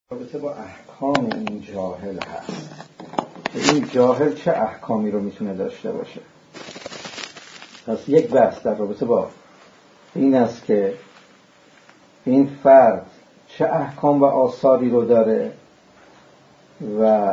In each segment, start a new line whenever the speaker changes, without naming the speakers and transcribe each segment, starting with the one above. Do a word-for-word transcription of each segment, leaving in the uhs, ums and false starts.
رابطه با احکام این جاهل هست. این جاهل چه احکامی رو میتونه داشته باشه؟ پس یک بحث در رابطه با این است که این فرد چه احکام و آثاری رو داره و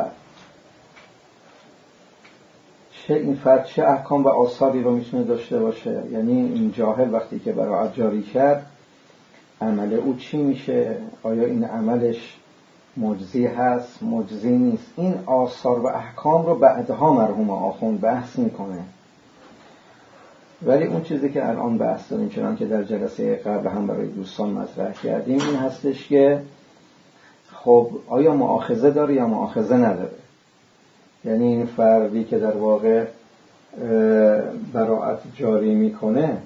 چه این فرد چه احکام و آثاری رو میتونه داشته باشه. یعنی این جاهل وقتی که براءت جاری کرد عمل او چی میشه؟ آیا این عملش مجزی هست، مجزی نیست؟ این آثار و احکام رو بعدها مرحوم آخوند بحث میکنه. ولی اون چیزی که الان بحث داریم چنان که در جلسه قبل هم برای دوستان مطرح کردیم این هستش که خب آیا مؤاخذه داره یا مؤاخذه نداره؟ یعنی این فردی که در واقع براءت جاری میکنه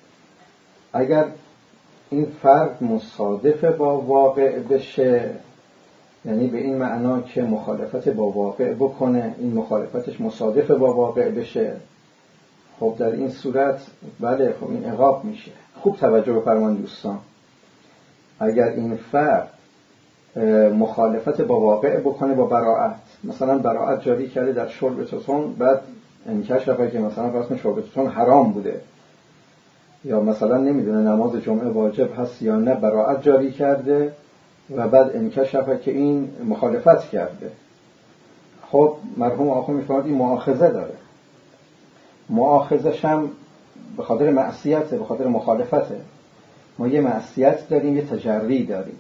اگر این فرد مصادف با واقع بشه، یعنی به این معنا که مخالفت با واقع بکنه، این مخالفتش مصادف با واقع بشه، خب در این صورت بله خب این عقاب میشه. خوب توجه بفرمایید دوستان، اگر این فرد مخالفت با واقع بکنه با براءت، مثلا براءت جاری کرده در شرب توتون، بعد انکشفه که مثلا فرض شرب توتون حرام بوده یا مثلا نمیدونه نماز جمعه واجب هست یا نه، براءت جاری کرده و بعد انکشفه که این مخالفت کرده، خب مرحوم آخوند میفرماید این مؤاخذه داره. مؤاخذش هم به خاطر معصیته، به خاطر مخالفته. ما یه معصیت داریم، یه تجری داریم.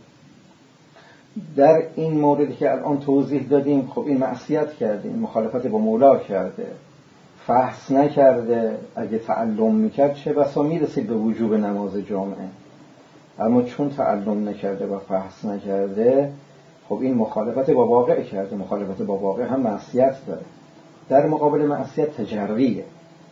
در این موردی که الان توضیح دادیم خب این معصیت کرده، این مخالفت با مولا کرده، فحص نکرده. اگه تعلم میکرد چه بسا میرسید به وجوب نماز جمعه، اما چون تعلم نکرده و فحص نکرده خب این مخالفت با واقع کرده. مخالفت با واقع هم معصیت داره. در مقابل معصیت تجریه.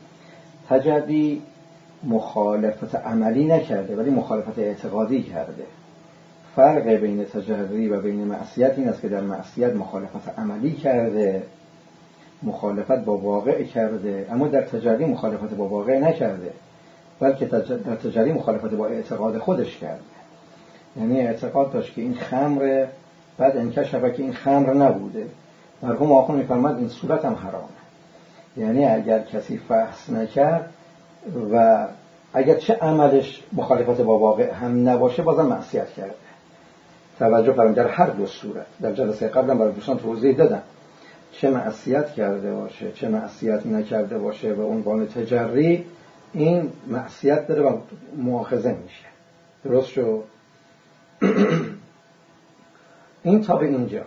تجری مخالفت عملی نکرده ولی مخالفت اعتقادی کرده. فرق بین تجری و بین معصیت این است که در معصیت مخالفت عملی کرده، مخالفت با واقع کرده، اما در تجری مخالفت با واقع نکرده، بلکه در تجری مخالفت با اعتقاد خودش کرده. یعنی اعتقاد داشت که این خمر، بعد انکشفه که این خمر نبوده. مرحوم آخوند می‌فرماید این صورت هم حرامه. یعنی اگر کسی فحص نکرد و اگر چه عملش مخالفت با واقع هم نباشه بازم معصیت کرده. توجه فرمایید، در هر دو صورت در جلسه قبلا برای دوستان توضیح دادم، چه معصیت کرده باشه چه معصیت نکرده باشه و عنوان تجری این معصیت داره و مؤاخذه میشه. درست شد؟ این تا به اینجا.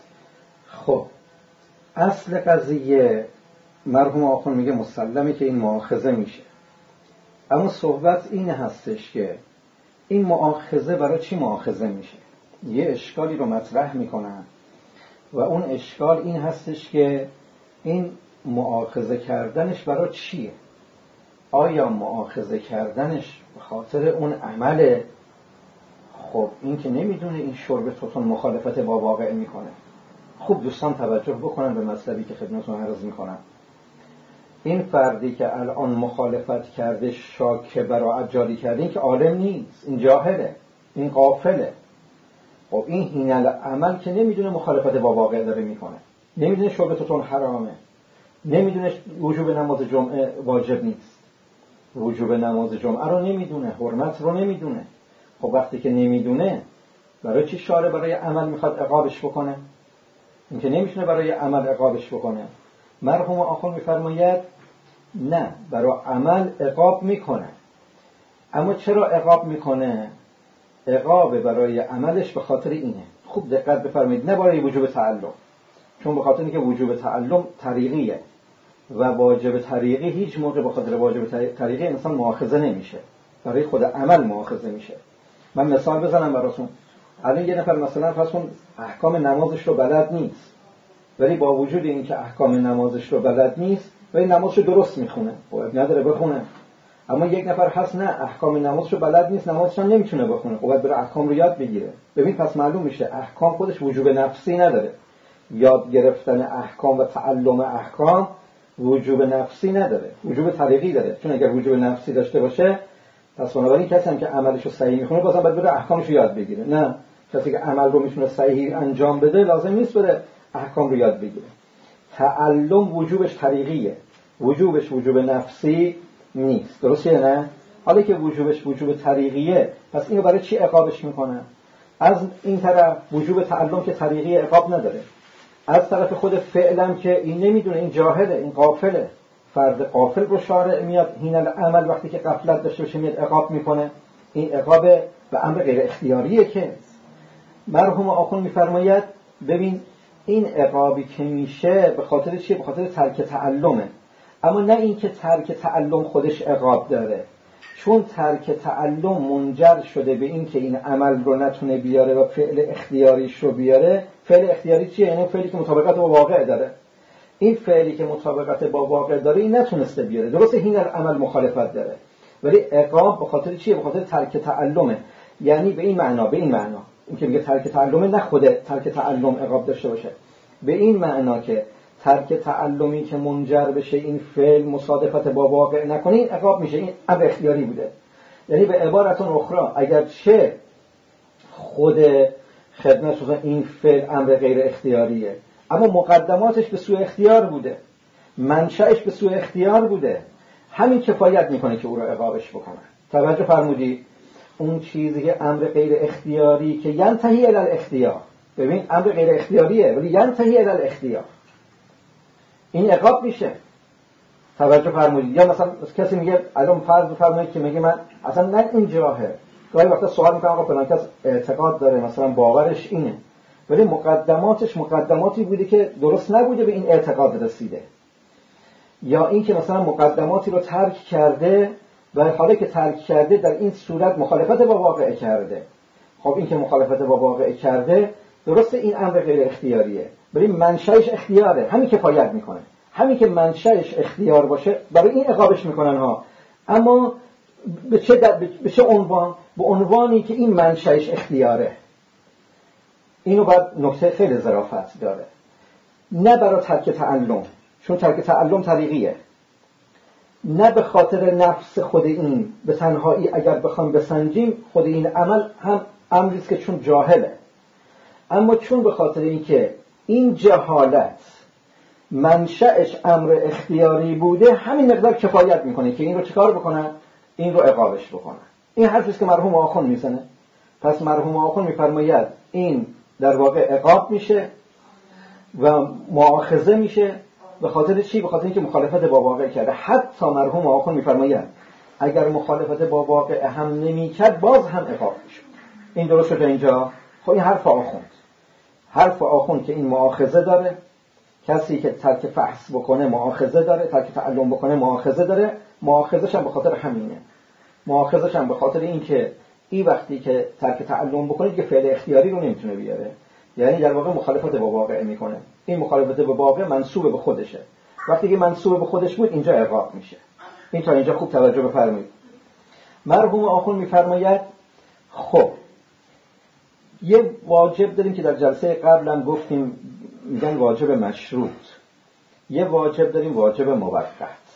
خب اصل قضیه مرحوم آخوند میگه مسلمه که این مؤاخذه میشه، اما صحبت این هستش که این مؤاخذه برای چی مؤاخذه میشه؟ یه اشکالی رو مطرح میکنن و اون اشکال این هستش که این مؤاخذه کردنش برای چیه؟ آیا مؤاخذه کردنش به خاطر اون عمله؟ خب این که نمیدونه این شرب توتون مخالفت با واقع میکنه. خوب دوستان توجه بکنن به مطلبی که خدمتتون عرض میکنم. این فردی که الان مخالفت کرده، شاک براءت جاری کرده، این که عالم نیست، این جاهله، این غافله. خب این حینل عمل که نمیدونه مخالفت با واقع داره میکنه، نمیدونه شرب توتون حرامه، نمیدونه وجوب نماز جمعه واجب نیست، وجوب نماز جمعه رو نمیدونه، حرمت رو نمیدونه. خب وقتی که نمیدونه برای چی شارع برای عمل میخواد عقابش بکنه؟ این که نمیتونه برای عمل عقابش بکنه. مرحوم آخوند میفرماید نه، برای عمل عقاب میکنه. اما چرا عقاب میکنه؟ عقاب برای عملش به خاطر اینه. خوب دقت بفرمایید، نه برای وجوب تعلم، چون به خاطر اینکه وجوب تعلم طریقیه و واجب طریقی هیچ موقع به خاطر واجب طریقی انسان مؤاخذه نمیشه، برای خود عمل مؤاخذه میشه. من مثال بزنم براتون. الان یه نفر مثلا فرض کن احکام نمازش رو بلد نیست، ولی با وجود اینکه احکام نمازش رو بلد نیست ولی نمازش رو درست میخونه، خب نداره بخونه. اما یک نفر هست نه احکام نمازش رو بلد نیست، نمازش هم نمیتونه بخونه، خب باید بره احکام رو یاد بگیره. ببین پس معلوم میشه احکام خودش وجوب نفسی نداره. یاد گرفتن احکام و تعلم احکام وجوب نفسی نداره، وجوب طریقی داره. چون اگر وجوب نفسی داشته باشه پس بنابراین کسی هم که عملش رو صحیح میخونه بازم باید بره احکامش رو یاد بگیره. نه، کسی که عمل رو میتونه صحیح انجام بده لازم نیست بره احکام رو یاد بگیره. تعلم وجوبش طریقیه، وجوبش وجوب نفسی نیست. درسته نه؟ حالا که وجوبش وجوب طریقیه، پس اینو برای چی عقابش میکنه؟ از این طرف وجوب تعلم که طریقی عقاب نداره، از طرف خود فعلم که این نمیدونه، این جاهله، این غافله. فرد غافل رو شارع میاد حین العمل وقتی که غفلت داشته باشه میاد عقاب میکنه. این عقاب به امر غیر اختیاریه. که مرحوم آخوند میفرماید ببین این عقابی که میشه به خاطر چیه؟ به خاطر ترک تعلمه. اما نه این که ترک تعلم خودش عقاب داره، چون ترک تعلم منجر شده به این که این عمل رو نتونه بیاره و فعل اختیاریش رو بیاره. فعل اختیاری چیه؟ یعنی فعلی که مطابقت با واقع داره. این فعلی که مطابقت با واقع داره این نتونسته بیاره. درسته این عمل مخالفت داره، ولی عقاب به خاطر چیه؟ به خاطر ترک تعلمه. یعنی به این معنا، به این معنا این که میگه ترک تعلمه، نه خود ترک تعلم عقاب داشته باشه، به این معنا که ترک تعلمی که منجر بشه این فعل مصادفت با واقع نکنه این عقاب میشه. این امر اختیاری بوده. یعنی به عبارت اخرى اگر چه خود خدمت شده این فعل امر غیر اختیاریه، اما مقدماتش به سوی اختیار بوده، منشأش به سوی اختیار بوده، همین کفایت میکنه که او را عقابش بکنه. توجه فرمودی؟ اون چیزی که امر غیر اختیاری که ینتهی الی الاختیار، ببین امر غیر اختیاریه ولی ینتهی الی الاختیار، این عقاب میشه. توجه فرمودید؟ یا مثلا کسی میگه الان فرض بفرمایید که میگه من اصلا نه این جاهه، گاهی وقتا سوال میکنم آقا فلان کس اعتقاد داره مثلا باورش اینه، ولی مقدماتش مقدماتی بوده که درست نبوده به این اعتقاد رسیده، یا این که مثلا مقدماتی رو ترک کرده و حالا که ترک کرده در این صورت مخالفت با واقع کرده. خب این که مخالفت با واقع کرده درسته این امر غیر اختیاریه ولی منشأش اختیاره، همین کفایت میکنه. همین که منشأش اختیار باشه برای این عقابش میکنن ها. اما به چه به چه عنوان؟ به عنوانی که این منشأش اختیاره. اینو باید نکته خیلی ظرافت داره. نه برای ترک تعلم، چون ترک تعلم طریقیه، نه به خاطر نفس خود این به تنهایی. اگر بخوام بسنجیم خود این عمل هم امریست که چون جاهله، اما چون به خاطر این که این جهالت منشأش امر اختیاری بوده همین مقدار کفایت میکنه که این رو چکار بکنن؟ این رو عقابش بکنن. این حرفیست که مرحوم آخوند میزنه. پس مرحوم آخوند میفرماید این در واقع عقاب میشه و مؤاخذه میشه. به خاطر چی؟ به خاطر اینکه مخالفت با واقع کرده. حتی مرحوم آخوند میفرماید اگر مخالفت با واقع هم نمیکرد باز هم عقاب میشه. این درست شده اینجا؟ خب این حرف آخوند، حرف آخوند که این مؤاخذه داره. کسی که ترک فحص بکنه مؤاخذه داره، ترک تعلم بکنه مؤاخذه داره. مؤاخذش هم به خاطر همینه. مؤاخذش هم به خاطر این که این وقتی که ترک تعلم بکنه که فعل اختیاری رو نمیتونه بیاره، یعنی در واقع مخالفت با واقع میکنه. این مخالفت با واقع منسوب به خودشه. وقتی که منسوب به خودش بود اینجا عقاب میشه. این تا اینجا خوب توجه بفرمایید. مرحوم آخوند میفرماید خب یه واجب داریم که در جلسه قبلم گفتیم، میگن واجب مشروط. یه واجب داریم واجب موقت.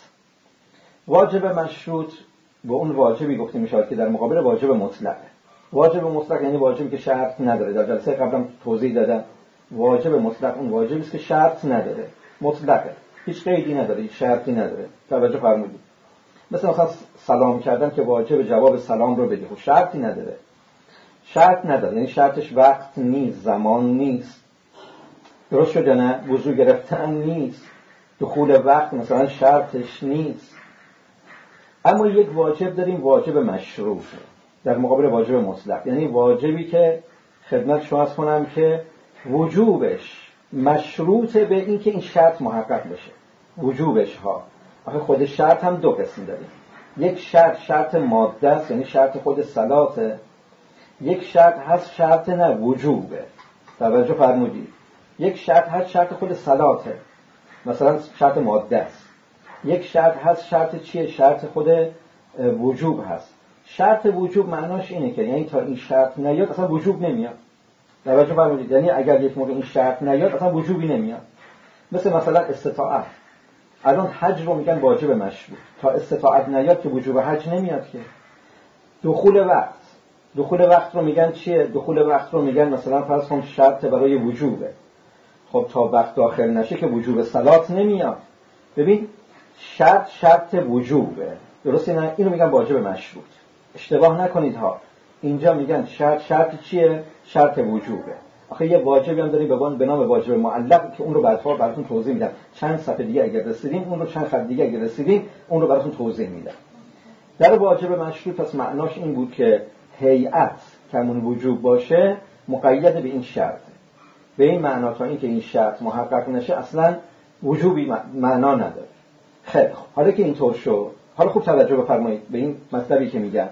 واجب مشروط به اون واجبی گفتیم میشه که در مقابل واجب مطلق. واجب مطلق یعنی واجبی که شرط نداره. در جلسه قبلم توضیح دادم واجب مطلق اون واجبی است که شرط نداره، مطلقه، هیچ قیدی نداره، هیچ شرطی نداره. توجه فرمودید؟ مثلا مثلا سلام کردن که واجب جواب سلام رو بدی، خب شرطی نداره. شرط نداره یعنی شرطش وقت نیست، زمان نیست. درست شده نه؟ وضو گرفتن نیست، دخول وقت مثلا شرطش نیست. اما یک واجب داریم واجب مشروط در مقابل واجب مطلق، یعنی واجبی که خدمت شما عرض کنم که وجوبش مشروط به این که این شرط محقق بشه. وجوبش ها آخه خود شرط هم دو قسم داریم. یک شرط شرط ماده است یعنی شرط خود صلاته، یک شرط هست شرط نه وجوبه. توجه فرمودید؟ یک شرط هست شرط خود صلاته، مثلا شرط ماده است. یک شرط هست شرط چیه؟ شرط خود وجوب هست. شرط وجوب معناش اینه که یعنی تا این شرط نیاد اصلا وجوب نمیاد. توجه فرمودید؟ یعنی اگر یک موقع این شرط نیاد اصلا وجوبی نمیاد. مثل مثلا استطاعت. الان حج رو میگن واجب مشروط، تا استطاعت نیاد که وجوب حج نمیاد که. دخول وقت دخول وقت رو میگن چیه؟ دخول وقت رو میگن مثلا فرض کن شرط برای وجوبه. خب تا وقت داخل نشه که وجوب صلات نمیاد. ببین شرط شرط وجوبه، درسته نه؟ اینو میگن واجب مشروط. اشتباه نکنید ها، اینجا میگن شرط شرط چیه؟ شرط وجوبه. آخه یه واجبی هم داریم به نام واجب معلق که اون رو بعدها براتون توضیح میدم. چند صفحه دیگه اگر رسیدیم اون رو، چند خط دیگه اگر رسیدیم اون رو براتون توضیح میدم. در واجب مشروط پس معناش این بود که هیئت که همون وجوب باشه مقید به این شرط. به این معنا تا اینکه این شرط محقق نشه اصلا وجوبی معنا نداره. خیلی خوب، حالا که اینطور شد، حالا خوب توجه بفرمایید به این مطلبی که میگم.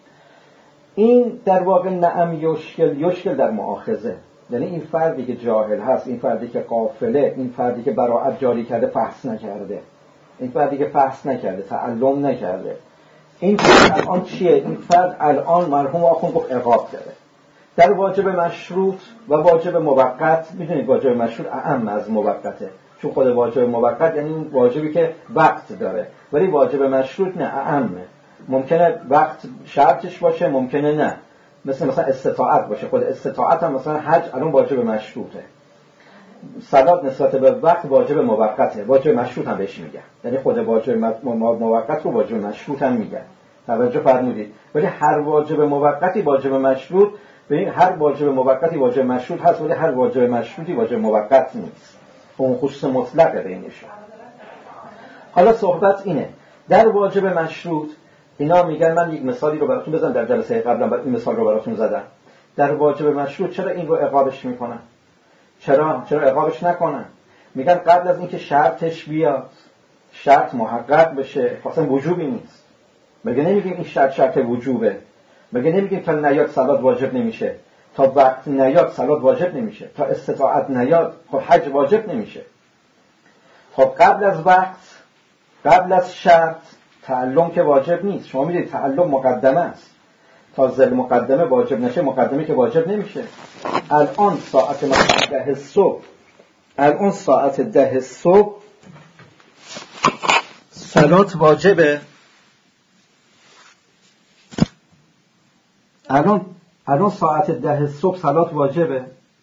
این در واقع نعم یشکل یشکل در مؤاخذه، یعنی این فردی که جاهل هست، این فردی که غافله، این فردی که براءت جاری کرده فحص نکرده، این فردی که فحص نکرده، تعلم نکرده، این فرد الان چیه؟ این فرد الان مرحوم آخوند گفت عقاب داره. در واجب مشروط و واجب موقت، میدونید واجب مشروط اعم از موقته، چون خود واجب موقت یعنی این واجبی که وقت داره، ولی واجب مشروط نه، اعمه. ممکنه وقت شرطش باشه، ممکنه نه. مثل مثلا استطاعت باشه، خود استطاعت هم مثلا حج الان واجب مشروطه. صلات نسبت به وقت واجب موقته، واجب مشروط هم بهش میگن، یعنی خود واجب موقت رو واجب مشروط هم میگن. توجه فرمودید؟ ولی هر واجب موقتی واجب مشروط، ببین هر واجب موقتی واجب مشروط هست، ولی هر واجب مشروطی واجب موقت نیست. اون خصوص مطلقه بینشون. حالا صحبت اینه در واجب مشروط اینا میگن، من یک مثالی رو براتون بزنم، در جلسه قبلا این مثال رو براتون زدم. در واجب مشروط چرا این رو عقابش میکنن؟ چرا چرا عقابش نکنن؟ میگن قبل از اینکه شرطش بیاد، شرط محقق بشه، اصلا وجوبی نیست. مگه نمیگیم این شرط شرط وجوبه؟ مگه نمیگیم تا نیاد صلات واجب نمیشه، تا وقت نیاد صلات واجب نمیشه، تا استطاعت نیاد خب حج واجب نمیشه. خب قبل از وقت، قبل از شرط تعلم که واجب نیست. شما میدونید تعلم مقدمه است، تا زل مقدمه واجب نشه مقدمه که واجب نمیشه. الان ساعت ده صبح، الان ساعت ده صبح صلات واجبه. الان الان ساعت ده صبح صلات واجبه.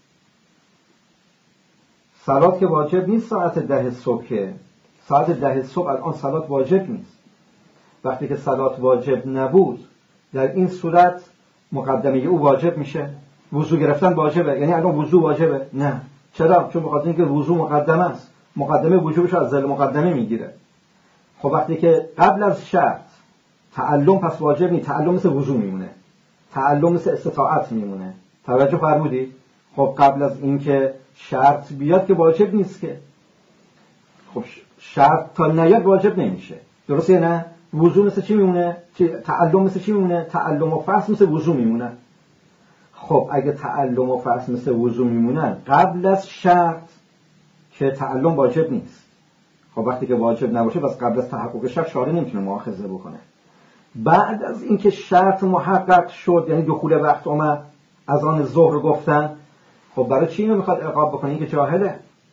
صلات که واجب نیست ساعت ده صبح، که ساعت ده صبح الان صلات واجب نیست. وقتی که صلات واجب نبود در این صورت مقدمه او واجب میشه. وضو گرفتن واجبه، یعنی الان وضو واجبه؟ نه. چرا؟ چون بخاطر اینکه وضو مقدمه است، مقدمه وجوبش از ذل مقدمه میگیره. خب وقتی که قبل از شرط تعلم پس واجب نیست، تعلم مثل وضو میمونه، تعلم مثل استطاعت میمونه. توجه فرمودید؟ خب قبل از اینکه شرط بیاد که واجب نیست که. خب شرط تا نیاد واجب نمیشه، درسته نه؟ وضو مثل چی میمونه؟ تعلم مثل چی میمونه؟ تعلم و فحص مثل وضو میمونه. خب اگه تعلم و فحص مثل وضو میمونن قبل از شرط که تعلم واجب نیست. خب وقتی که واجب نباشه پس قبل از تحقق شرط شارع نمیتونه مؤاخذه بکنه. بعد از اینکه شرط محقق شد، یعنی دخول وقت اومد، از آن ظهر گفتن، خب برای چی اینو میخواد عقاب بکنه؟ این که جاهله،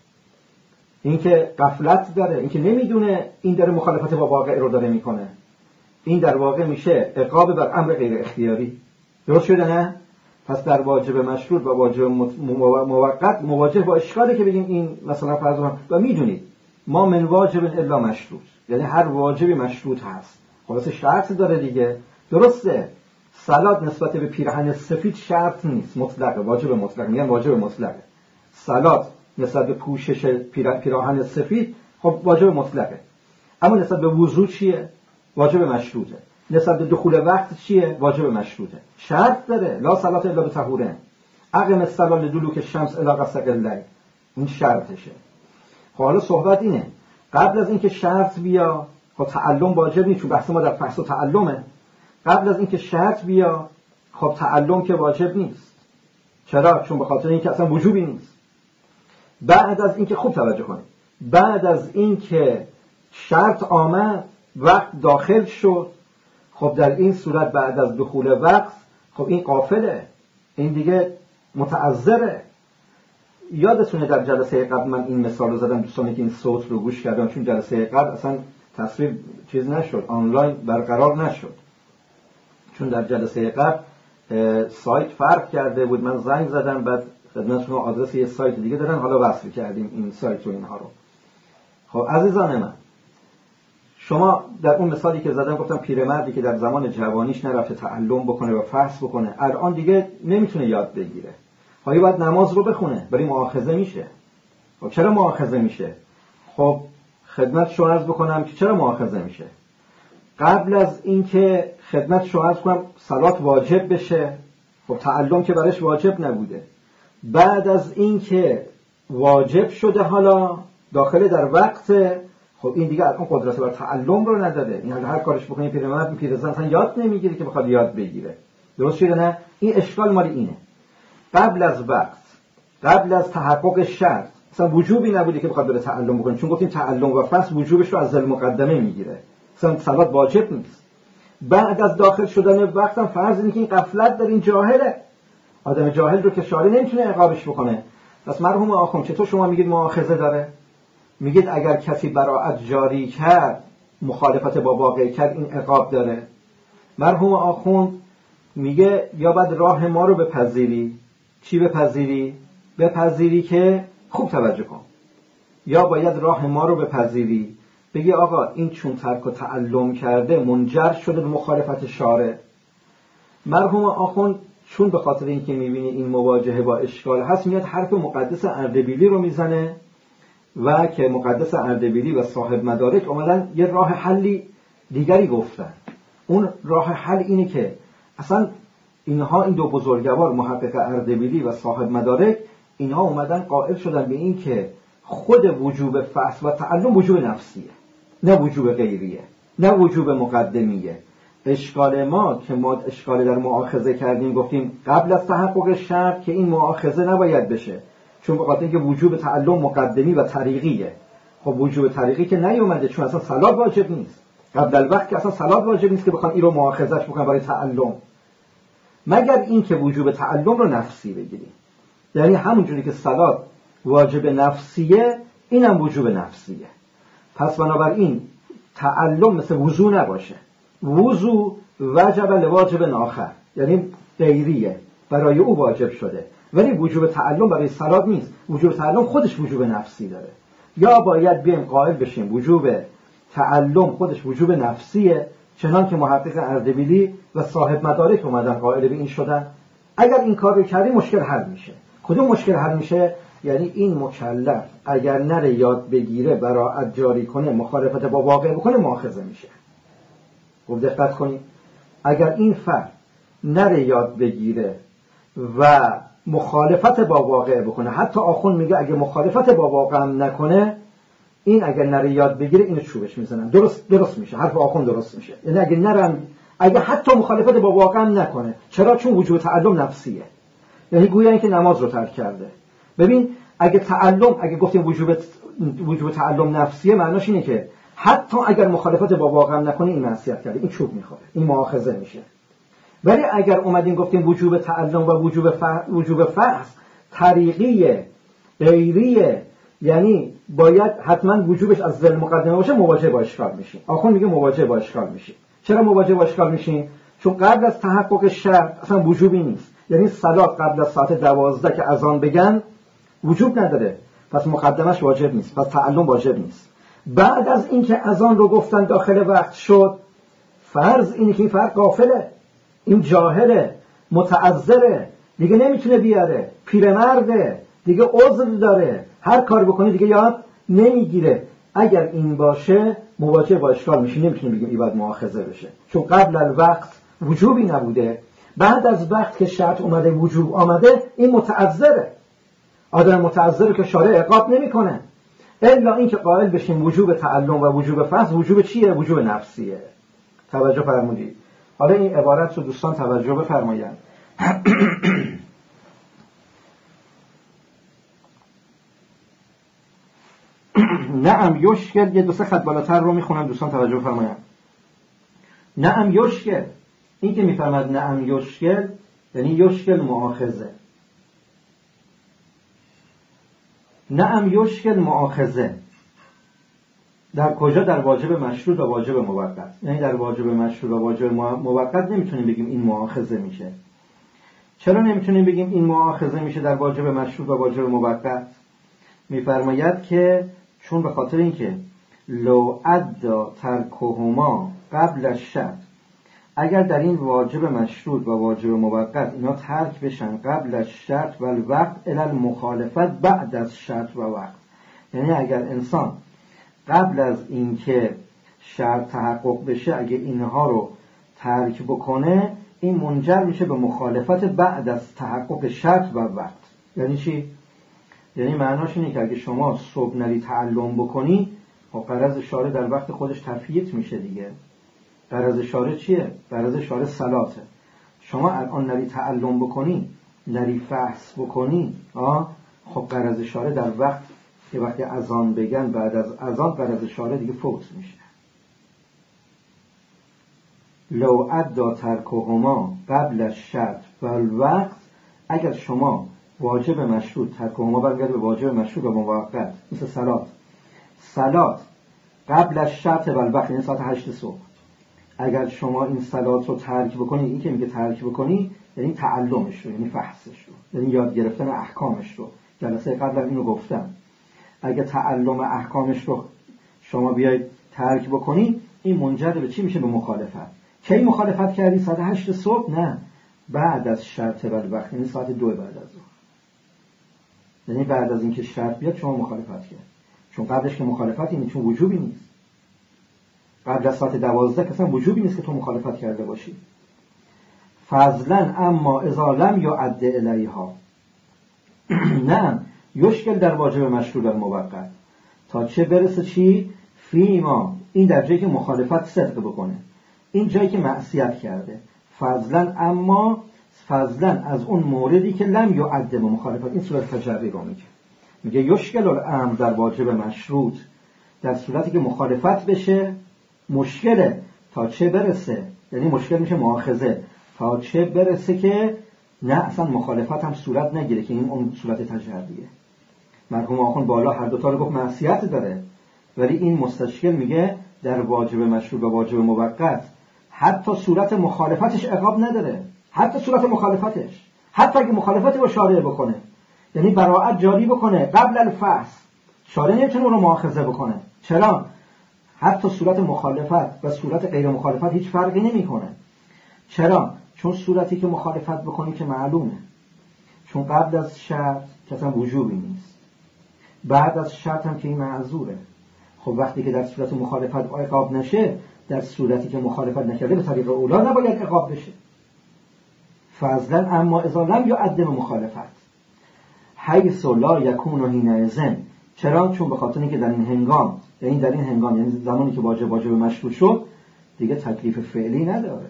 این که غفلت داره، این که نمیدونه این داره مخالفت با واقع رو داره میکنه. این در واقع میشه عقاب بر امر غیر اختیاری. درست شده نه؟ پس در واجب مشروط و واجب موقت مواجه با اشکالی که بگیم این مثلا فرض و میدونید ما من واجب الا مشروط، یعنی هر واجبی مشروط هست. خلاص شرط داره دیگه. درسته صلات نسبت به پیراهن سفید شرط نیست، مطلقه، واجب مطلق، میگن واجب مطلقه. صلات نسبت به پوشش پیراهن سفید خب واجب مطلقه. اما نسبت به وضو چیه؟ واجب مشروطه. نسبت به دخول وقت چیه؟ واجب مشروطه. شرط داره، لا صلات الا بطهورین، اقم الصلاه لدلوک الشمس الی غسق اللیل، این شرطشه. خب حالا صحبت اینه قبل از اینکه شرط بیا، خب تعلم واجب نیست، چون بحث ما در فحص و تعلمه. قبل از اینکه شرط بیا خب تعلم که واجب نیست. چرا؟ چون به خاطر اینکه اصلا وجوبی نیست. بعد از اینکه خوب توجه کنید، بعد از اینکه شرط آمد، وقت داخل شد، خب در این صورت بعد از دخول وقت خب این غافله، این دیگه متعذره. یادتونه در جلسه قبل من این مثال رو زدم، دوستانی که این صوت رو گوش کردن، چون جلسه قبل اصلا تصویر چیز نشد، آنلاین برقرار نشد، چون در جلسه قبل سایت فرق کرده بود، من زنگ زدم، بعد خدمتتون آدرس یه سایت دیگه دادن، حالا وصل کردیم این سایت و اینها رو. خب عزیزان من، شما در اون مثالی که زدم گفتم پیرمردی که در زمان جوانیش نرفته تعلم بکنه و فحص بکنه، الان دیگه نمیتونه یاد بگیره، حالا باید نماز رو بخونه، ولی مؤاخذه میشه. خب چرا مؤاخذه میشه؟ خب خدمت شما عرض بکنم که چرا مؤاخذه میشه. قبل از اینکه خدمت شما عرض کنم صلات واجب بشه، خب تعلم که برش واجب نبوده، بعد از اینکه واجب شده حالا داخل در وقت، خب این دیگه الان قدرت بر تعلم رو نداره. این هر کارش بکنه پیرمرد پیرزن اصلا یاد نمیگیره که بخواد یاد بگیره. درست شده نه؟ این اشکال مال اینه. قبل از وقت، قبل از تحقق شرط اصلا وجوبی نبوده که بخواد بره تعلم بکنه، چون گفتیم تعلم و فحص وجوبش رو از المقدمه میگیره، اصلا صلات واجب نیست. بعد از داخل شدن وقتم فرض اینه که این غفلت در این جاهله، آدم جاهل رو که شارع نمیتونه عقابش بکنه. پس مرحوم آخوند چطور شما میگید مؤاخذه داره؟ میگید اگر کسی براءت جاری کرد، مخالفت با واقع کرد، این عقاب داره. مرحوم آخوند میگه یا بعد راه ما رو بپذیری. چی بپذیری؟ بپذیری که خوب توجه کن، یا باید راه ما رو بپذیری، بگی آقا این چون ترک و تعلم کرده منجر شده به مخالفت شارع. مرحوم آخوند چون به خاطر اینکه میبینی این مواجهه با اشکال هست، میاد حرف مقدس اردبیلی رو میزنه و که مقدس اردبیلی و صاحب مدارک اومدن یه راه حلی دیگری گفتن. اون راه حل اینه که اصلا اینها، این دو بزرگوار محقق اردبیلی و صاحب مدارک، اینها اومدن قائل شدن به این که خود وجوب فحص و تعلم وجوب نفسیه، نه وجوب غیریه، نه وجوب مقدمیه. اشکال ما که ما اشکال در مؤاخذه کردیم، گفتیم قبل از تحقق شرط که این مؤاخذه نباید بشه، چون به خاطر اینکه وجوب تعلم مقدمی و طریقیه. خب وجوب طریقی که نیومده، چون اصلا صلات واجب نیست، قبل الوقت که اصلا صلات واجب نیست که بخوان این رو مؤاخذش بکنن برای تعلم، مگر این که وجوب تعلم رو نفسی بگیریم. یعنی همونجوری که صلات واجب نفسیه، اینم وجوب نفسیه. پس بنابراین تعلم مثل وضو نباشه. وضو وجب لواجب آخر، یعنی غیریه، برای او واجب شده، ولی وجوب تعلم برای صلات نیست. وجوب تعلم خودش وجوب نفسی داره. یا باید بیم قائل بشیم وجوب تعلم خودش وجوب نفسیه، چنان که محقق اردبیلی و صاحب مدارک اومدن قائل به این شدن. اگر این کار رو کردی مشکل حل میشه. کدوم مشکل حل میشه؟ یعنی این مکلف اگر نره یاد بگیره، براءت جاری کنه، مخالفت با واقع بکنه، مؤاخذه میشه. خوب دقت کنید، اگر این فرد نره یاد بگیره و مخالفت با واقع بکنه، حتی آخوند میگه اگه مخالفت با واقع هم نکنه، این اگر نره یاد بگیره اینو چوبش میزنن. درست درست میشه، حرف آخوند درست میشه. یعنی اگه نرم، اگه حتی مخالفت با واقع هم نکنه، چرا؟ چون وجوب تعلم نفسیه، یعنی گویا اینکه نماز رو ترک کرده. ببین اگه تعلم، اگه گفتیم وجوب وجوب تعلم نفسیه، معناش اینه که حتی اگر مخالفت با واقع هم نکنه، این معصیت کرده، این چوب میخوره، این مؤاخذه میشه. ولی اگر اومدیم گفتیم وجوب تعلم و وجوب ف... وجوب فحص طریقیه، غیریه، یعنی باید حتما وجوبش از ذل مقدمه باشه، مواجه با اشکال میشیم. آخوند میگه مواجه با اشکال میشیم. چرا مواجه با اشکال میشیم؟ چون قبل از تحقق شرط اصلا وجوبی نیست. یعنی صلات قبل از ساعت دوازده که اذان بگن وجوب نداره، پس مقدمش واجب نیست، پس تعلم واجب نیست. بعد از اینکه اذان رو گفتن داخل وقت شد، فرض اینه که این فرد غافله، این جاهله، متعذره، دیگه نمیتونه بیاره، پیرمرده، دیگه عذر داره، هر کار بکنه دیگه یاد نمیگیره. اگر این باشه مواجه با اشکال میشه، نمیتونه بگیم این باید مؤاخذه بشه، چون قبل الوقت وجوبی نبوده، بعد از وقت که شرط اومده وجوب آمده، این متعذره. آدم متعذره که شارع عقاب نمیکنه، الا این که قائل بشیم وجوب تعلم و وجوب فحص وجوب چیه؟ وجوب نفسیه. توجه فرمودید. حالا این عبارت رو دوستان توجه بفرمایند. نعم یشکل، یه دو سه خط بالاتر رو میخونم دوستان توجه بفرمایند. نعم یشکل، این که میفهمد نعم یشکل یعنی یشکل مؤاخذه. نعم یشکل مؤاخذه در کجا؟ در واجب مشروط و واجب موقت. یعنی در واجب مشروط و واجب موقت نمیتونیم بگیم این مؤاخذه میشه. چرا نمیتونیم بگیم این مؤاخذه میشه در واجب مشروط و واجب موقت؟ میفرماید که چون به خاطر اینکه لو ادا ترکهما قبل الشرط، اگر در این واجب مشروط و واجب موقت اینا ترک بشن قبل از شرط و الوقت الی المخالفت بعد از شرط و وقت، یعنی اگر انسان قبل از اینکه شرط تحقق بشه اگه اینها رو ترک بکنه، این منجر میشه به مخالفت بعد از تحقق شرط و وقت. یعنی چی؟ یعنی معناش اینه که اگه شما صبح نری تعلم بکنی، خب غرض شارع در وقت خودش تفییت میشه دیگه. غرض شارع چیه؟ غرض شارع صلاته. شما الان نری تعلم بکنی، نری فحص بکنی، آه خب غرض شارع در وقت که وقتی اذان بگن بعد از اذان غرض شارع دیگه فوت میشه. لو ادا ترکهما قبل الشرط و الوقت، اگر شما واجب مشروط ترکهما برگرده به واجب مشروط و موقت، مثل صلات صلات قبل از شرط و الوقت، یعنی ساعت هشت صبح، اگر شما این صلات رو ترک بکنی، این که میگه ترک بکنی یعنی تعلمش رو، یعنی فحصش رو، یعنی یاد گرفتن احکامش رو. جلسه قبل اینو گفتم، اگه تعلم احکامش رو شما بیاید ترک بکنی، این منجر به چی میشه؟ به مخالفت. کی مخالفت کردی؟ ساعت هشت صبح؟ نه، بعد از شرط و الوقت، یعنی ساعت دو بعد از ظهر، یعنی بعد از اینکه شرط بیاد شما مخالفت کرد. چون قبلش که مخالفتی نیست، چون وجوبی نیست. قبل از ساعت دوازده کسان وجوبی نیست که تو مخالفت کرده باشی. فضلا اما اذا لم یعد الیها نه یشکل در واجب مشروط و موقت، تا چه برسه چی؟ فیما، این در جایی که مخالفت صدق بکنه، این جایی که معصیت کرده. فضلا اما فضلا از اون موردی که لم یعد به مخالفت، این صورت تجربی رو میگه. میگه یشکل الامر در واجب مشروط، در صورتی که مخالفت بشه مشکله، تا چه برسه، یعنی مشکل میشه مؤاخذه، تا چه برسه که نه اصلا مخالفت هم صورت نگیره، که این اون صورت تجربیه. مرحوم آخوند بالا هر دوتا رو گفت معصیت داره، ولی این مستشکل میگه در واجب مشروط و واجب موقت حتی صورت مخالفتش عقاب نداره، حتی صورت مخالفتش، حتی اگه مخالفت با شارع بکنه، یعنی براءت جاری بکنه قبل الفحص، شارع نمیتونه اون رو مؤاخذه بکنه. چرا؟ حتی صورت مخالفت و صورت غیر مخالفت هیچ فرقی نمیکنه. چرا؟ چون صورتی که مخالفت بکنی که معلومه، چون قبل از شرط که اصلا وجوبی نیست، بعد از شرط هم که این معذوره. خب وقتی که در صورت مخالفت عقاب نشه، در صورتی که مخالفت نکرده به طریق اولا نباید عقاب بشه. فضلا اما اذا لم یعد مخالفت حیث لا یکون حینئذ، چرا؟ چون به خاطر اینکه در این هنگام، یعنی در این هنگام یعنی زمانی که واجب واجب مشروط شد دیگه تکلیف فعلی نداره.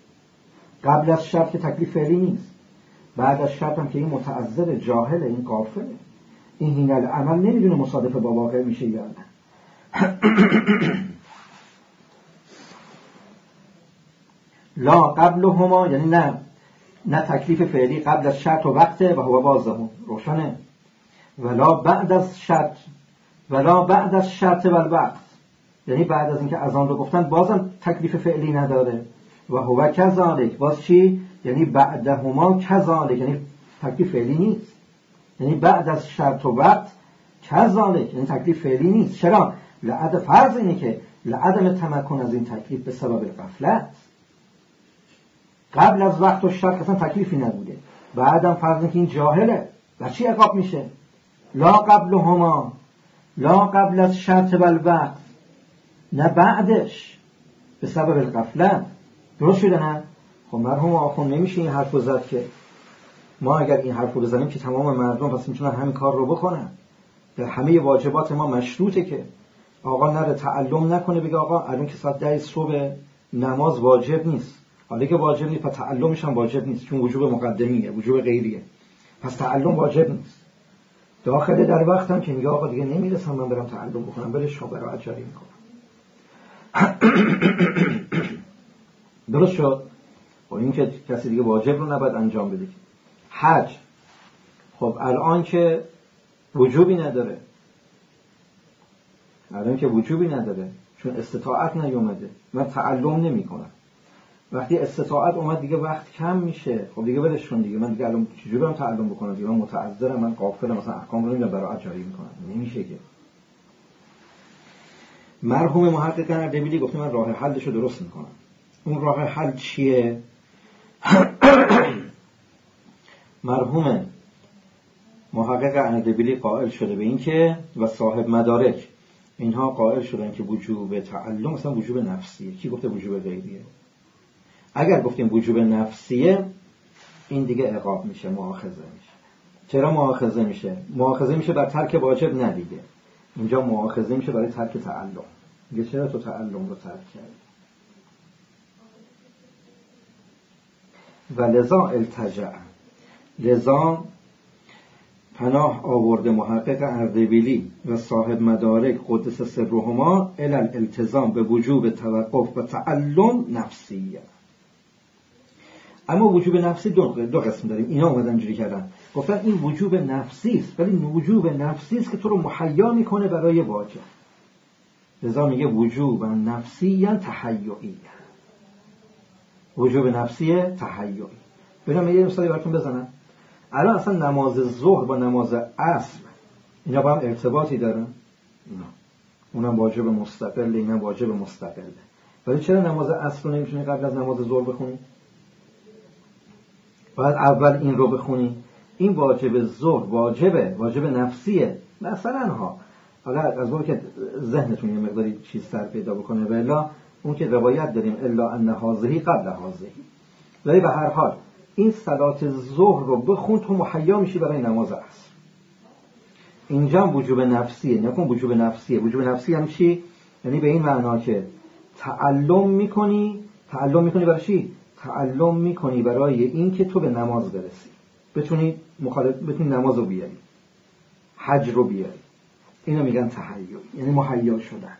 قبل از شرط که تکلیف فعلی نیست، بعد از شرط هم که این متعذر جاهل، این غافله، این حین العمل نمیدونه مصادفه با واقع میشه یا نه. لا قبلهما، یعنی نه نه تکلیف فعلی قبل از شرط و وقته و هو واضح روشنه، ولا بعد از شرط ولا بعد از شرط و الوقت، یعنی بعد از اینکه اذان رو گفتن بازم تکلیف فعلی نداره. و هو کذالک، باز چی؟ یعنی بعدهما کذالک، یعنی تکلیف فعلی نیست، یعنی بعد از شرط و وقت کذالک، یعنی تکلیف فعلی نیست. چرا؟ لعد فرض اینه که لعدم تمکن از این تکلیف به سبب غفلت. قبل از وقت و شرط اصلا تکلیفی نبوده، بعدم فرض اینه که این جاهله، و چی عقاب میشه؟ لا قبلهما، لا قبل از شرط و الوقت، نه بعدش، به سبب غفلت. درست شده نه؟ خب مرحوم آخوند نمیشه این حرف رو زد که ما اگر این حرف رو بزنیم که تمام مردم پس میتونن همین کار رو بکنن. در همه واجبات ما مشروطه که آقا نره تعلم نکنه، بگه آقا الان که ساعت ده صبح نماز واجب نیست، حالا که واجب نیست پس تعلمش هم واجب نیست، چون وجوب مقدمیه، وجوب غیریه، پس تعلم واجب نیست. داخل در وقت هم که میگه آقا دیگه نمیرسم من برم تعلم بکنم، برش شما برای جاری میکنم. درست شد؟ خب این که کسی دیگه واجب رو نباید انجام بده. حج خب الان که وجوبی نداره، الان که وجوبی نداره چون استطاعت نیومده، من تعلم نمی کنم. وقتی استطاعت اومد دیگه وقت کم میشه، خب دیگه ولش کن دیگه، من دیگه الان چجوری برم تعلم بکنم دیگه، من متعذرم، من غافلم، مثلا احکام رو نمیدونم برای جاری میکنم، نمیشه که. مرحوم محقق اردبیلی گفته من راه حلش رو درست میکنم. اون راه حل چیه؟ مرحوم محقق اردبیلی قائل شده به این که و صاحب مدارک اینها قائل شدن که وجوب تعلم مثلا وجوب نفسیه. کی گفته وجوب غیریه؟ اگر گفتیم وجوب نفسیه این دیگه عقاب میشه، مؤاخذه میشه. چرا مؤاخذه میشه؟ مؤاخذه میشه بر ترک واجب، نه دیگه اینجا مؤاخذه میشه برای ترک تعلم. میگه چرا تو تعلم رو ترک کردی؟ و لذا التجع، لذا پناه آورده محقق اردبیلی و صاحب مدارک قدس سرهما الی الالتزام به وجوب توقف و تعلم نفسیه. اما وجوب نفسی دو, دو قسم داریم. اینا اومدن اینجوری کردن، گفتن این وجوب نفسی است، ولی وجوب نفسی است که تو رو مهیا میکنه برای واجب. لذا میگه وجوب نفسی یعنی تهیعی. وجوب نفسی تهیعی. ببینم یه مثالی براتون بزنم. الان اصلا نماز ظهر با نماز عصر اینا با هم ارتباطی دارن؟ نه. اونم واجب مستقل، اینم واجب مستقله. ولی چرا نماز عصر رو نمیتونی قبل از نماز ظهر بخونی؟ باید اول این رو بخونی. این واجب ظهر واجبه، واجب نفسیه. مثلا ها حالا از اون که ذهنتون یه مقداری چیز سر پیدا بکنه، ولی اون که روایت داریم الا ان هذه قبل هذه، ولی به هر حال این صلات ظهر رو بخون تو مهیا میشی برای نماز عصر. اینجا وجوب نفسیه، نکن وجوب نفسیه. وجوب نفسی هم چی؟ یعنی به این معنا که تعلم میکنی. تعلم میکنی برای چی؟ تعلم میکنی برای این که تو به نماز برسی، بتونی مخالف بتونی نماز رو بیاری، حج رو بیاری. اینو میگن تهیع، یعنی مهیا شدن.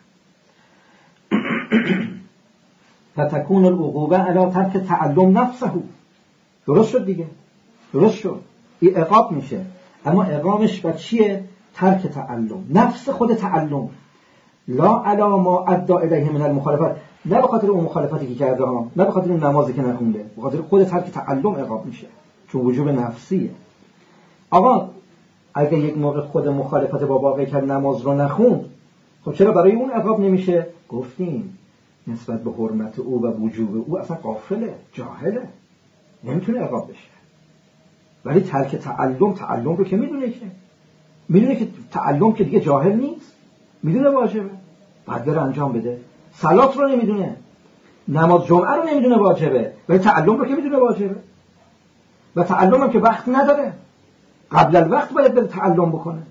فتكون العقوبه علی ترک تعلم نفسه. درست شد دیگه، درست شد. این عقاب میشه، اما عقابش با چیه؟ ترک تعلم، نفس خود تعلم. لا علی ما ادى الیه من المخالفات، نه به خاطر اون مخالفتی که کرده ها، نه به خاطر اون نمازی که نخونده، به خاطر خود ترک تعلم عقاب میشه، چون وجوب نفسیه. آقا اگه یک موقع خود مخالفت با واقع کرد نماز رو نخوند، خب چرا برای اون عقاب نمیشه؟ گفتیم نسبت به حرمت او و وجوب او اصلا غافله، جاهله، نمیتونه عقاب بشه. ولی ترک تعلم، تعلم رو که میدونه، که میدونه که تعلم که دیگه جاهل نیست، میدونه واجبه، باید بره انجام بده. صلات رو نمیدونه، نماز جمعه رو نمیدونه واجبه، ولی تعلم رو که میدونه واجبه. و تعلم هم که وقت نداره، قبل الوقت باید بره تعلم بکنه.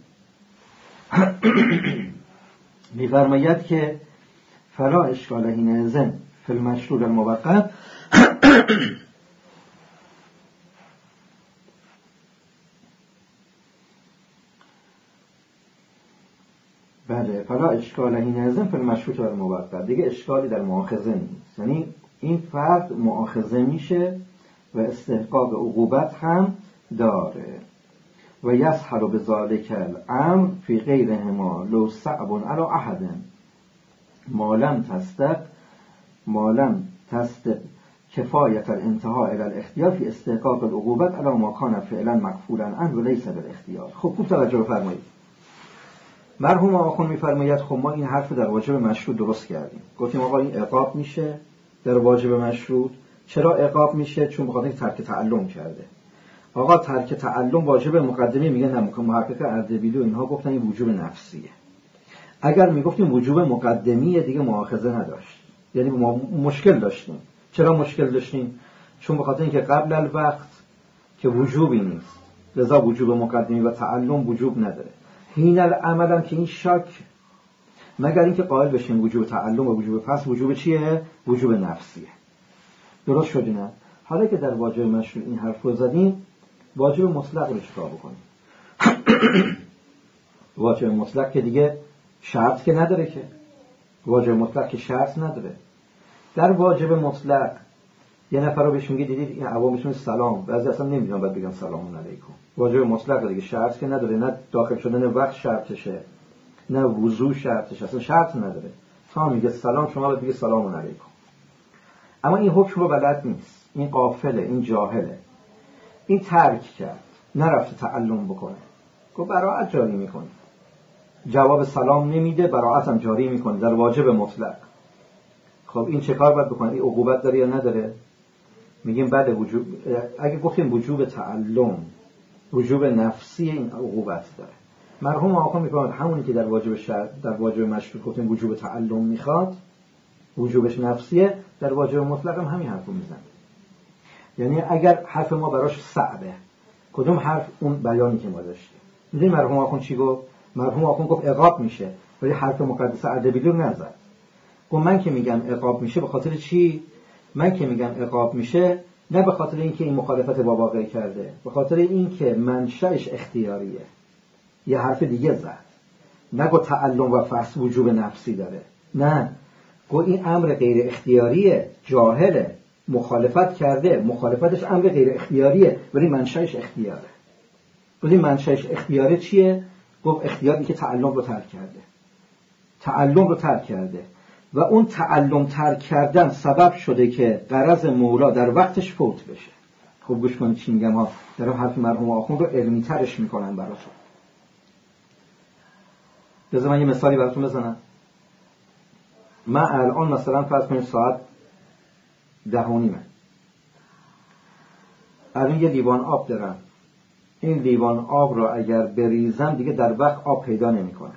میفرماید که فلا اشکال حینئذ فی المشروط الموقت. بله، فلا اشکال حینئذ فی المشروط الموقت، دیگه اشکالی در مؤاخذه نیست. یعنی این فرد مؤاخذه میشه و استحقاق عقوبت هم داره. و یسحر بذالک الامر فی غیرهما لو صعب علی احد ما لم تصدق ما لم تصدق کفایت الانتهاء الى الاختیار فی استحقاق العقوبت علی ما کان فعلا مغفورا عنه و لیس بالاختیار. خب خوب توجه بفرمایید. مرحوم آقا میفرماید خب ما این حرف در واجب مشروط درست کردیم، گفتیم آقا این عقاب میشه در واجب مشروط. چرا عقاب میشه؟ چون بخاطر ترک تعلم کرده. آقا ترک تعلم واجب مقدمی، میگه نه، محقق اردبیلی و اینها گفتن این وجوب نفسیه. اگر میگفتیم وجوب مقدمیه دیگه مؤاخذه نداشت، یعنی ما مشکل داشتیم. چرا مشکل داشتیم؟ چون بخاطر اینکه قبل الوقت که وجوبی نیست، لذا وجوب مقدمی و تعلم وجوب نداره. حین العمل هم که این شاک، مگر اینکه قائل بشیم وجوب تعلم و وجوب پس وجوب چیه؟ وجوب نفسیه. درست شد نه؟ حالا که در واجب مشروط این حرف رو زدیم، واجب مطلق رو چیکار بکنیم؟ واجب مطلق که دیگه شرط که نداره، که واجب مطلق که شرط نداره. در واجب مطلق یه نفر رو بهش میگه دیدید این عوامشون سلام، بعضی اصلا نمیدونن بعد بگن سلام علیکم. واجب مطلق دیگه شرط که نداره، نه داخل شدن وقت شرطشه، نه وضو شرطشه، اصلا شرط نداره. تا میگه سلام شما باید بگید سلام علیکم. اما این حکم رو بلد نیست، این غافله، این جاهله، این ترک کرد، نرفته تعلم بکنه، گفت براءت جاری میکنه، جواب سلام نمیده، براءت هم جاری میکنه در واجب مطلق. خب این چه کار باید بکنه؟ این عقوبت داره یا نداره؟ میگیم بله وجوب، اگه گفتیم وجوب تعلم وجوب نفسی، این عقوبت داره. مرحوم آقا میگه همونی که در واجب شرع، در واجب مشروط گفتیم وجوب تعلم میخواد، وجوبش نفسیه، در واجب مطلق هم همین حرفو میزنه. یعنی اگر حرف ما براش صعبه، کدوم حرف؟ اون بیانی که ما داشتیم. میدونی مرحوم آقا چی گفت؟ مرحوم آقا گفت عقاب میشه، ولی حرف مقدس اردبیلی رو نزد. گفت من که میگم عقاب میشه به خاطر چی؟ من که میگم عقاب میشه نه به خاطر اینکه این مخالفت با واقع کرده، به خاطر اینکه منشأش اختیاریه. یه حرف دیگه زد، نگو تعلم و فحص وجوب نفسی داره، نه، گو این امر غیر اختیاریه، جاهله، مخالفت کرده، مخالفتش امر غیر اختیاریه ولی منشأش اختیاره. ولی منشأش اختیاره چیه؟ گفت اختیاری که تعلم رو ترک کرده، تعلم رو ترک کرده و اون تعلم ترک کردن سبب شده که غرض مولا در وقتش فوت بشه. خب گوش کنید چی میگم ها، در حرف مرحوم آخوند رو علمی ترش میکنم براتون. بذار من یه مثالی براتون بزنم. من الان مثلا فرض کنید ساعت ده و نیمه، الان یه لیوان آب دارم، این لیوان آب رو اگر بریزم دیگه در وقت آب پیدا نمیکنه.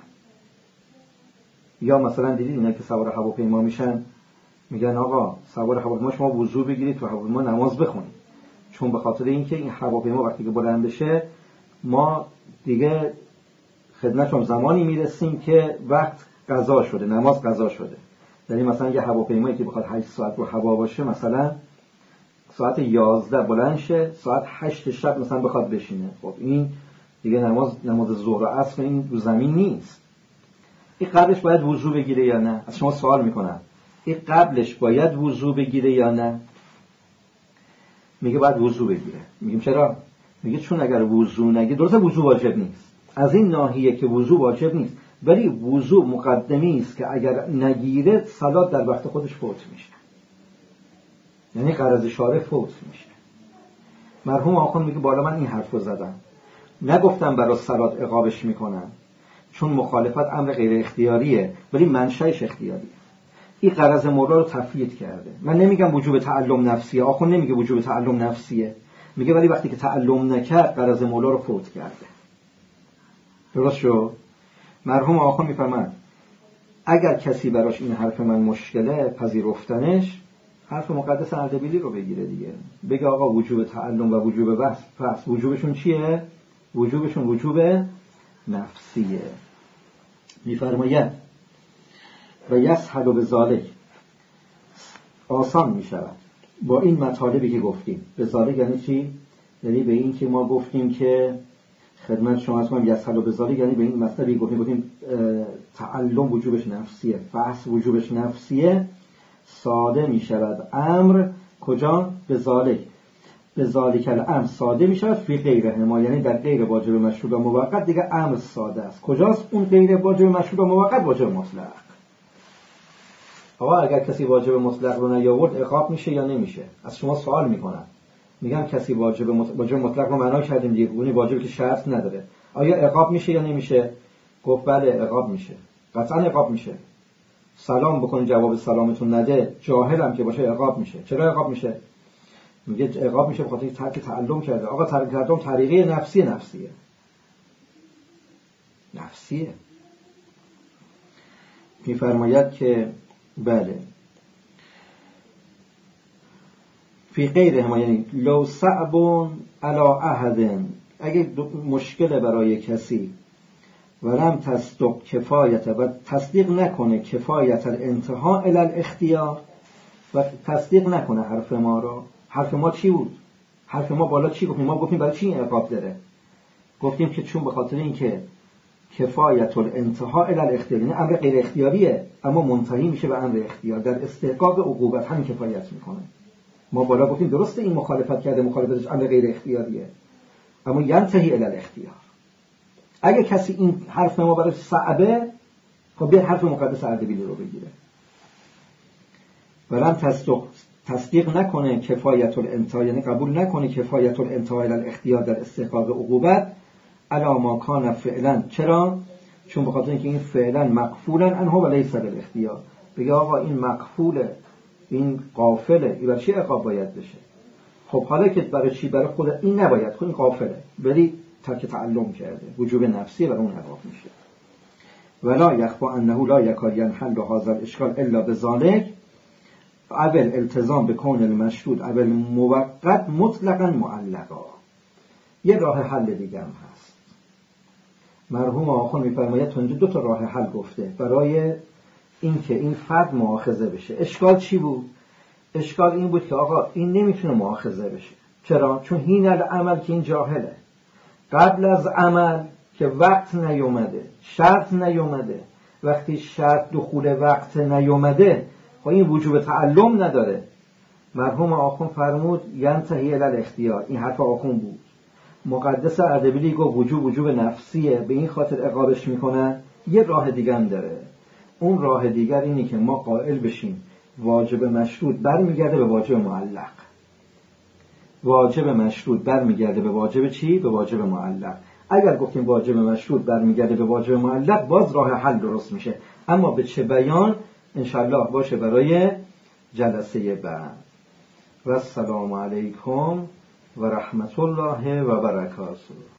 یا مثلا دیدید اینا که سوار هواپیما میشن میگن آقا سوار هواپیما شما وضو بگیرید تو هواپیما نماز بخونید، چون به خاطر اینکه این هواپیما وقتی که بلند بشه ما دیگه خدمتشون زمانی میرسیم که وقت قضا شده، نماز قضا شده. یعنی مثلا یه هواپیمایی که بخواد هشت ساعت رو هوا باشه، مثلا ساعت یازده بلند شه، ساعت هشت شب مثلا بخواد بشینه، خب این دیگه نماز نماز ظهر و عصر این رو زمین نیست. این قبلش باید وضو بگیره یا نه؟ از شما سوال میکنم، این قبلش باید وضو بگیره یا نه؟ میگه باید وضو بگیره. میگیم چرا؟ میگه چون اگر وضو نگیره، درسته وضو واجب نیست، از این ناحیه که وضو واجب نیست، ولی وضو مقدمی است که اگر نگیره صلات در وقت خودش فوت میشه، یعنی غرض شارع فوت میشه. مرحوم آخوند میگه بالا من این حرف رو زدم، نگفتم برای صلات عقابش میکنم، چون مخالفت امر غیر اختیاریه ولی منشأش اختیاریه. این غرض مولا رو تفویض کرده. من نمیگم وجوب تعلم نفسیه، آخوند نمیگه وجوب تعلم نفسیه، میگه ولی وقتی که تعلم نکرد غرض مولا رو فوت کرده. درست شو؟ مرحوم آخوند میفرماید اگر کسی براش این حرف من مشکله پذیرفتنش، حرف مقدس اردبیلی رو بگیره دیگه، بگه آقا وجوب تعلم و وجوب بحث پس وجوبشون چیه؟ وجوبشون وجوب نفسیه. میفرماید و یسهل به ذالک، آسان می شود با این مطالبی که گفتیم. به ذالک یعنی چی؟ یعنی به این که ما گفتیم که خدمت شما از کنم یسهل به ذالک، یعنی به این مطلبی گفتیم گفتیم تعلم وجوبش نفسیه، فحص وجوبش نفسیه، ساده می شود امر کجا؟ به ذالک، به ذالک الامر ساده می شود فی غیره ما، یعنی در غیر واجب مشروط و موقت دیگه امر ساده است. کجاست اون غیر واجب مشروط و موقت؟ واجب مطلق. آقا اگر کسی واجب مطلق رو نیاورد عقاب میشه یا نمیشه؟ از شما سوال میکنم، میگم کسی واجب مطلق, واجب مطلق رو معنا کردیم دیگه، اون واجبی که شرط نداره، آیا عقاب میشه یا نمیشه؟ گفت بله عقاب میشه، قطعا عقاب میشه. سلام بکن جواب سلامتون نده، جاهلم که باشه عقاب میشه. چرا عقاب میشه؟ میگه عقاب میشه بخاطر ترک تعلم کرده. آقا ترک تعلم طریقه نفسی نفسیه نفسیه. میفرماید که بله فی غیره ما، یعنی لو صعب علی احد، اگه مشکل برای کسی ولم تصدق کفایت و تصدیق نکنه کفایت الانتها الی الاختیار، و تصدیق نکنه حرف ما رو. حرف ما چی بود؟ حرف ما بالا چی گفتیم؟ ما گفتیم برای چی این عقاب داره؟ گفتیم که چون به خاطر اینکه کفایت الانتها الی الاختیار، یعنی امر غیر اختیاریه اما منتهی میشه به امر اختیار، در استحقاق عقوبت همین کفایت میکنه. ما بالا گفتیم درسته این مخالفت کرده، مخالفتش امر غیر اختیاریه اما ینتهی الی الاختیار. اگه کسی این حرف ما برای صعبه، خب بیاد حرف مقدس اردبیلی رو بگیره. ولم تصدق
تصدیق نکنه کفایت الانتها، یعنی قبول نکنه کفایت الانتها الی الاختیار در استحقاق عقوبت علی ما کان فعلا. چرا؟ چون به خاطر اینکه این فعلا مقفولا عنه و لیس الاختیار. بگه آقا این مقفوله، این غافله، این برای چی عقاب باید بشه؟ خب حالا که برای چی؟ برای خود این نباید، خود این غافله ولی ترک تعلم کرده، وجوب نفسی برای اون عقاب میشه. ولا یخفی انه لا یکاد ینحل هذا الاشکال الا بذلک اول التزام بکون المشروط اول موقت مطلقا معلقا. یه راه حل دیگه هم هست. مرحوم آخوند میفرماید تا اینجا دو تا راه حل گفته برای اینکه این فرد مؤاخذه بشه. اشکال چی بود؟ اشکال این بود که آقا این نمیتونه مؤاخذه بشه. چرا؟ چون هین العمل که این جاهله، قبل از عمل که وقت نیومده، شرط نیومده. وقتی شرط دخول وقت نیومده خب این وجوب تعلم نداره. مرحوم آخوند فرمود ینتهی الی الاختیار. این حرف آخوند بود. مقدس اردبیلی گفت وجوب وجوب نفسیه، به این خاطر عقابش میکنه. یه راه دیگه هم داره. اون راه دیگر اینی که ما قائل بشیم واجب مشروط برمیگرده به واجب معلق. واجب مشروط برمیگرده به واجب چی؟ به واجب معلق. اگر گفتیم واجب مشروط برمیگرده به واجب معلق باز راه حل درست میشه، اما به چه بیان انشالله باشه برای جلسه بعد. و السلام علیکم و رحمت الله و برکاته.